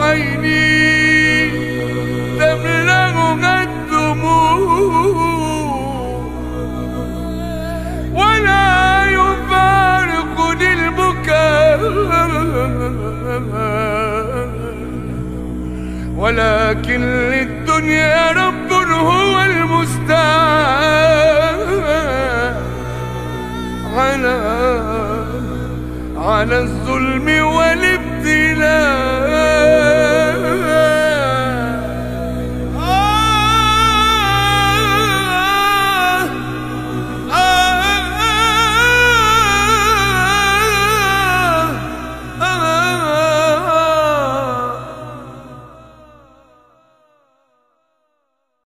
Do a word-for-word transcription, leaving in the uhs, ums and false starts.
عيني تملأها الدموع، ولا يفارقني البكاء، ولكن للدنيا رب هو المستعان على على الظلم وال